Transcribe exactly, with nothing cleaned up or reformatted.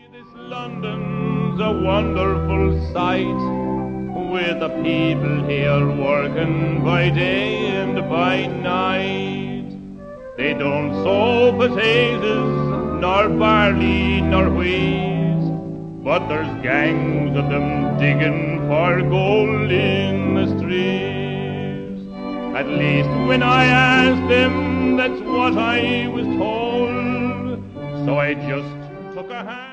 This London's a wonderful sight, with the people here working by day and by night. They don't sow potatoes, nor barley, nor wheat, but there's gangs of them digging for gold in the streets. At least when I asked them, that's what I was told, so I just took a hand.